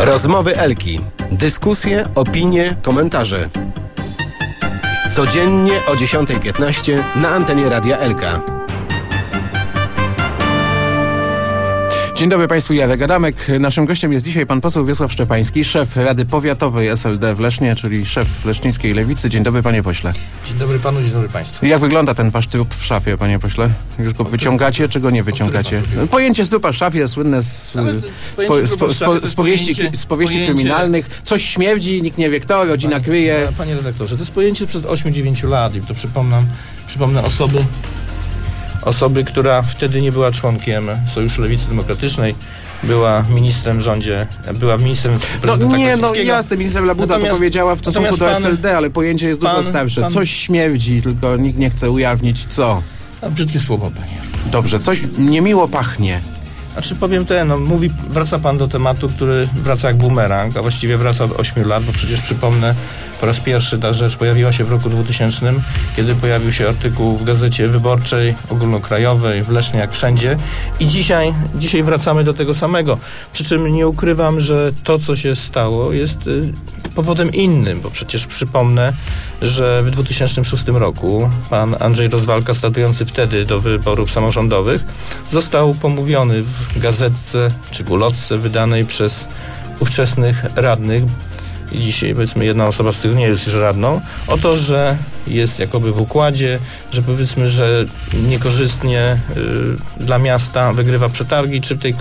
Rozmowy Elki. Dyskusje, opinie, komentarze. Codziennie o 10:15 na antenie Radia Elka. Dzień dobry Państwu, Jarek Adamek. Naszym gościem jest dzisiaj pan poseł Wiesław Szczepański, szef Rady Powiatowej SLD w Lesznie, czyli szef leszczyńskiej Lewicy. Dzień dobry, panie pośle. Dzień dobry panu, dzień dobry państwu. Jak wygląda ten wasz trup w szafie, panie pośle? Już go wyciągacie, czy go nie wyciągacie? Pojęcie z trupa w szafie słynne z powieści kryminalnych. Coś śmierdzi, nikt nie wie kto, rodzina kryje. Panie redaktorze, to jest pojęcie sprzed 8-9 lat i to przypomnę osoby, która wtedy nie była członkiem Sojuszu Lewicy Demokratycznej, była ministrem w rządzie, była ministrem prezydenta Kościńskiego. Jasne, minister Labuda to powiedziała w stosunku do SLD, ale pojęcie jest dużo starsze. Coś śmierdzi, tylko nikt nie chce ujawnić co. Brzydkie słowo, panie. Dobrze, coś niemiło pachnie. Znaczy powiem wraca pan do tematu, który wraca jak bumerang, a właściwie wraca od 8 lat, bo przecież przypomnę, po raz pierwszy ta rzecz pojawiła się w roku 2000, kiedy pojawił się artykuł w Gazecie Wyborczej, ogólnokrajowej, w Lesznie jak wszędzie i dzisiaj wracamy do tego samego. Przy czym nie ukrywam, że to, co się stało, jest powodem innym, bo przecież przypomnę, że w 2006 roku pan Andrzej Rozwalka, startujący wtedy do wyborów samorządowych, został pomówiony w gazetce czy ulotce wydanej przez ówczesnych radnych, i dzisiaj powiedzmy jedna osoba z tych nie jest już radną, o to, że jest jakoby w układzie, że powiedzmy, że niekorzystnie dla miasta wygrywa przetargi,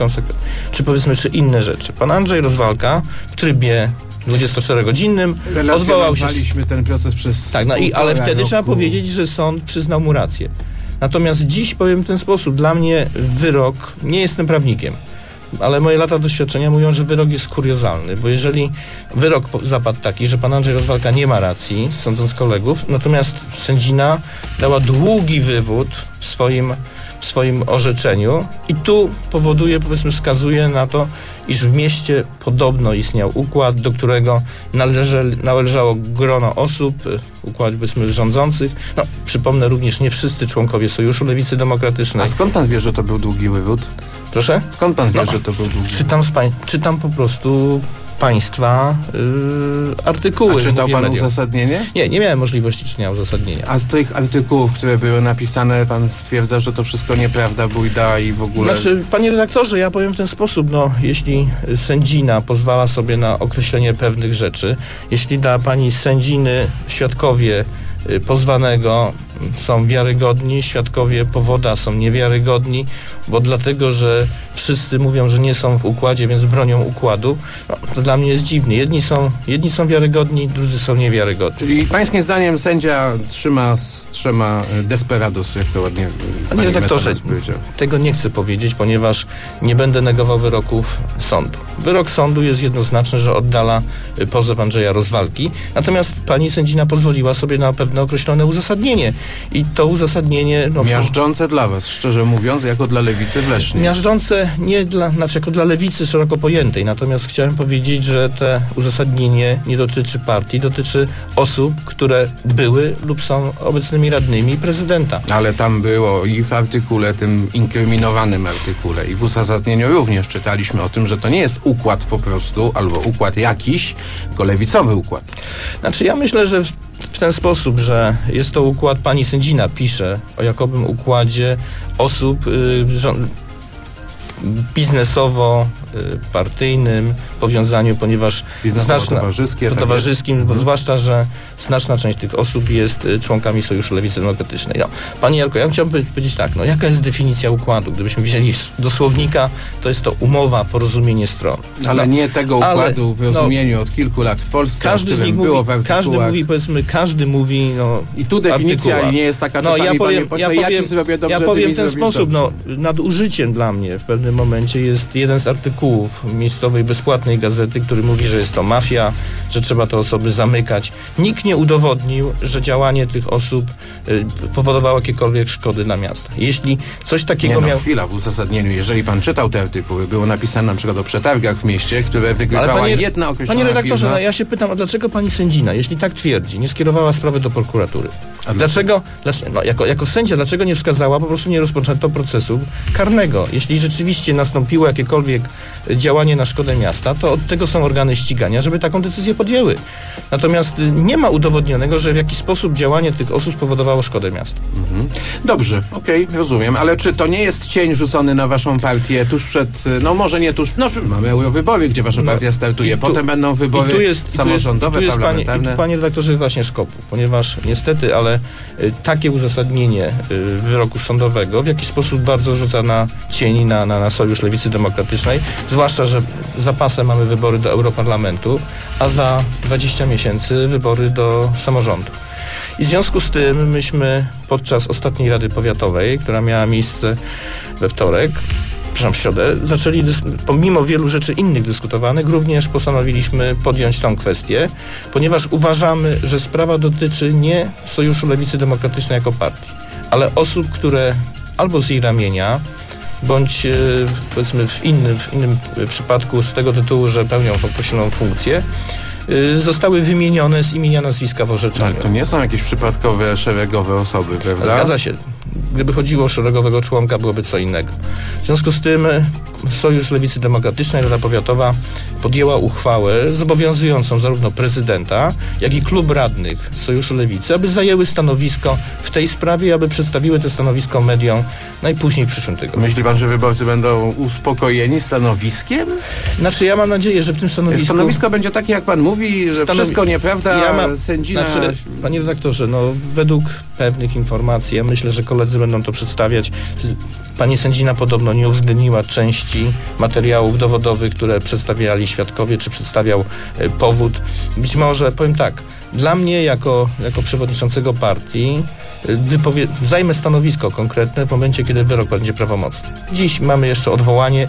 czy powiedzmy, czy inne rzeczy. Pan Andrzej Rozwalka w trybie 24-godzinnym odwołał się. Ten proces przez ale wtedy trzeba powiedzieć, że sąd przyznał mu rację. Natomiast dziś powiem w ten sposób. Dla mnie wyrok, nie jestem prawnikiem, ale moje lata doświadczenia mówią, że wyrok jest kuriozalny, bo jeżeli wyrok zapadł taki, że pan Andrzej Rozwalka nie ma racji, sądząc kolegów, natomiast sędzina dała długi wywód w swoim orzeczeniu i tu powoduje, powiedzmy, wskazuje na to, iż w mieście podobno istniał układ, do którego należało grono osób, układ, powiedzmy, rządzących. Przypomnę również, nie wszyscy członkowie Sojuszu Lewicy Demokratycznej. A skąd pan wie, że to był długi wywód? Proszę? Skąd pan wie, że to był długi wywód? Czytam po prostu państwa artykuły. A czytał pan uzasadnienie? Nie miałem możliwości czytania uzasadnienia. A z tych artykułów, które były napisane, pan stwierdza, że to wszystko nieprawda, bujda i w ogóle... Panie redaktorze, ja powiem w ten sposób, jeśli sędzina pozwala sobie na określenie pewnych rzeczy, jeśli dla pani sędziny świadkowie pozwanego są wiarygodni, świadkowie powoda są niewiarygodni, bo dlatego, że wszyscy mówią, że nie są w układzie, więc bronią układu, to dla mnie jest dziwnie. Jedni są wiarygodni, drudzy są niewiarygodni. Czyli pańskim zdaniem sędzia trzyma desperados, jak to ładnie... Panie redaktorze, tego nie chcę powiedzieć, ponieważ nie będę negował wyroków sądu. Wyrok sądu jest jednoznaczny, że oddala pozew Andrzeja Rozwalki, natomiast pani sędzina pozwoliła sobie na pewne określone uzasadnienie. I to uzasadnienie... miażdżące dla was, szczerze mówiąc, jako dla Lewicy w Lesznie. Miażdżące jako dla Lewicy szeroko pojętej, natomiast chciałem powiedzieć, że te uzasadnienie nie dotyczy partii, dotyczy osób, które były lub są obecnymi radnymi prezydenta. Ale tam było i w artykule, tym inkryminowanym artykule, i w uzasadnieniu również czytaliśmy o tym, że to nie jest układ po prostu, albo układ jakiś, tylko lewicowy układ. Ja myślę, że w ten sposób, że jest to układ, pani sędzina pisze o jakobym układzie osób biznesowo-partyjnym powiązaniu, ponieważ towarzyskim, bo zwłaszcza, że znaczna część tych osób jest członkami Sojuszu Lewicy Demokratycznej. Panie Jarko, ja chciałbym powiedzieć tak, jaka jest definicja układu? Gdybyśmy wzięli do słownika, to jest to umowa, porozumienie stron. Ale nie tego układu w rozumieniu od kilku lat w Polsce, każdy z nich było w każdy mówi i tu definicja nie jest taka czasami, ja powiem w ten sposób, nadużyciem dla mnie w pewnym momencie jest jeden z artykułów miejscowej bezpłatnej gazety, który mówi, że jest to mafia, że trzeba te osoby zamykać. Nikt nie udowodnił, że działanie tych osób powodowało jakiekolwiek szkody dla miasta. Jeśli coś takiego chwila, w uzasadnieniu, jeżeli pan czytał te artykuły, było napisane na przykład o przetargach w mieście, które wygrywała jedna określona Panie redaktorze, firma. Ja się pytam, a dlaczego pani sędzina, jeśli tak twierdzi, nie skierowała sprawy do prokuratury? Dlaczego jako sędzia, dlaczego nie wskazała, po prostu nie rozpoczęto procesu karnego? Jeśli rzeczywiście nastąpiło jakiekolwiek działanie na szkodę miasta, to od tego są organy ścigania, żeby taką decyzję podjęły. Natomiast nie ma udowodnionego, że w jakiś sposób działanie tych osób spowodowało szkodę miasta. Dobrze, okej, rozumiem, ale czy to nie jest cień rzucony na waszą partię tuż przed, mamy eurowybory, gdzie wasza partia startuje, potem będą wybory samorządowe, parlamentarne. Panie redaktorze, właśnie szkopu, ponieważ niestety, ale takie uzasadnienie wyroku sądowego w jakiś sposób bardzo rzuca na cień na Sojusz Lewicy Demokratycznej, zwłaszcza, że za pasem mamy wybory do Europarlamentu, a za 20 miesięcy wybory do samorządu. I w związku z tym myśmy podczas ostatniej Rady Powiatowej, która miała miejsce w środę, zaczęli, pomimo wielu rzeczy innych dyskutowanych, również postanowiliśmy podjąć tą kwestię, ponieważ uważamy, że sprawa dotyczy nie Sojuszu Lewicy Demokratycznej jako partii, ale osób, które albo z jej ramienia, bądź powiedzmy w innym przypadku z tego tytułu, że pełnią określoną funkcję, zostały wymienione z imienia, nazwiska w orzeczeniu. Ale to nie są jakieś przypadkowe, szeregowe osoby, prawda? Zgadza się. Gdyby chodziło o szeregowego członka, byłoby co innego. W związku z tym Sojusz Lewicy Demokratycznej, Rada Powiatowa podjęła uchwałę zobowiązującą zarówno prezydenta, jak i klub radnych Sojuszu Lewicy, aby zajęły stanowisko w tej sprawie, aby przedstawiły to stanowisko mediom najpóźniej w przyszłym tygodniu. Myśli pan, że wyborcy będą uspokojeni stanowiskiem? Znaczy, ja mam nadzieję, że w tym stanowisku... Stanowisko będzie takie, jak pan mówi, że wszystko nieprawda, sędzina... Panie redaktorze, według pewnych informacji, ja myślę, że koledzy będą to przedstawiać. Pani sędzina podobno nie uwzględniła części materiałów dowodowych, które przedstawiali świadkowie, czy przedstawiał powód. Być może, powiem tak, dla mnie jako przewodniczącego partii zajmę stanowisko konkretne w momencie, kiedy wyrok będzie prawomocny. Dziś mamy jeszcze odwołanie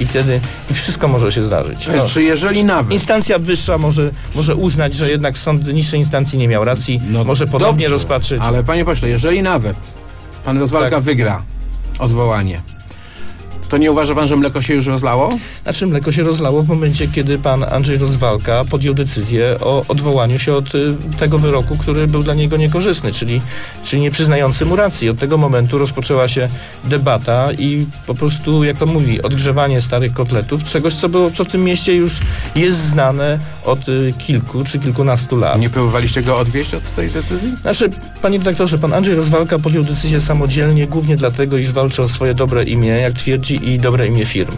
i wszystko może się zdarzyć. Czy jeżeli nawet... Instancja wyższa może uznać, że jednak sąd niższej instancji nie miał racji, może ponownie rozpatrzyć. Ale panie pośle, jeżeli nawet pan Rozwalka wygra odwołanie, to nie uważa pan, że mleko się już rozlało? Znaczy, mleko się rozlało w momencie, kiedy pan Andrzej Rozwalka podjął decyzję o odwołaniu się od tego wyroku, który był dla niego niekorzystny, czyli nie przyznający mu racji. Od tego momentu rozpoczęła się debata i po prostu, jak to mówi, odgrzewanie starych kotletów, czegoś, co w tym mieście już jest znane od kilku czy kilkunastu lat. Nie próbowaliście go odwieźć od tej decyzji? Znaczy, panie redaktorze, pan Andrzej Rozwalka podjął decyzję samodzielnie, głównie dlatego, iż walczy o swoje dobre imię, jak twierdzi, i dobre imię firmy.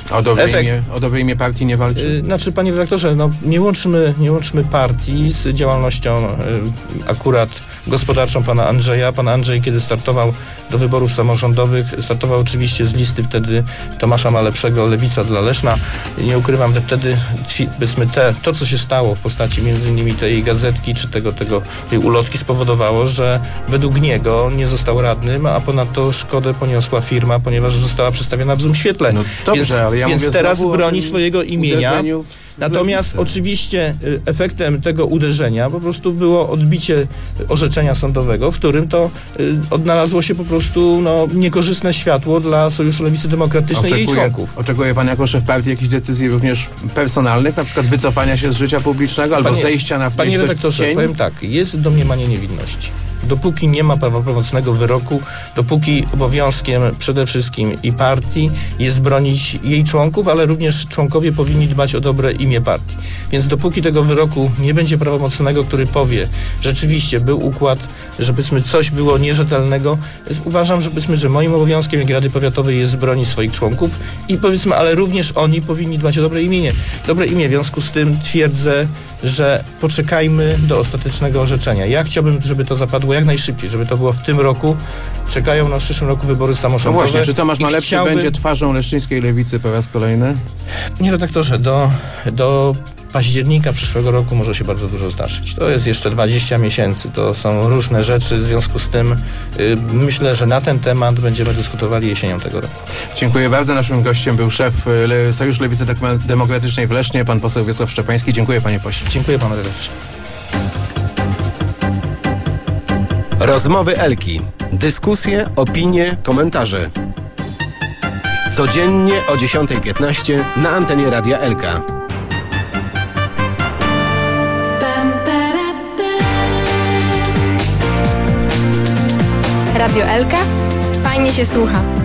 O dobre imię partii nie walczy? Znaczy, panie redaktorze, nie łączmy partii z działalnością akurat gospodarczą pana Andrzeja. Pan Andrzej, kiedy startował do wyborów samorządowych, startował oczywiście z listy wtedy Tomasza Malepszego, Lewica dla Leszna. Nie ukrywam, że wtedy to, co się stało w postaci między innymi tej gazetki, czy tej ulotki spowodowało, że według niego nie został radnym, a ponadto szkodę poniosła firma, ponieważ została przedstawiona w złym świetle. Dobrze, ale ja więc mówię teraz broni swojego imienia. Natomiast oczywiście efektem tego uderzenia po prostu było odbicie orzeczenia sądowego, w którym to odnalazło się po prostu niekorzystne światło dla Sojuszu Lewicy Demokratycznej i jej członków. Oczekuje pan jako szef partii jakichś decyzji również personalnych, na przykład wycofania się z życia publicznego albo zejścia na Panie redaktorze, powiem tak, jest domniemanie niewinności. Dopóki nie ma prawomocnego wyroku, dopóki obowiązkiem przede wszystkim i partii jest bronić jej członków, ale również członkowie powinni dbać o dobre imię partii. Więc dopóki tego wyroku nie będzie prawomocnego, który powie, rzeczywiście był układ, że coś było nierzetelnego, uważam, że moim obowiązkiem jak Rady Powiatowej jest bronić swoich członków i ale również oni powinni dbać o dobre imię. W związku z tym twierdzę, że poczekajmy do ostatecznego orzeczenia. Ja chciałbym, żeby to zapadło jak najszybciej, żeby to było w tym roku. Czekają nas w przyszłym roku wybory samorządowe. No właśnie, czy Tomasz Malepszy będzie twarzą leszczyńskiej lewicy po raz kolejny? Panie redaktorze, do października przyszłego roku może się bardzo dużo zdarzyć. To jest jeszcze 20 miesięcy, to są różne rzeczy, w związku z tym myślę, że na ten temat będziemy dyskutowali jesienią tego roku. Dziękuję bardzo. Naszym gościem był szef Sojuszu Lewicy Demokratycznej w Lesznie, pan poseł Wiesław Szczepański. Dziękuję, panie pośle. Dziękuję panu redaktorze. Rozmowy Elki. Dyskusje, opinie, komentarze. Codziennie o 10:15 na antenie Radia Elka. Radio Elka. Fajnie się słucha.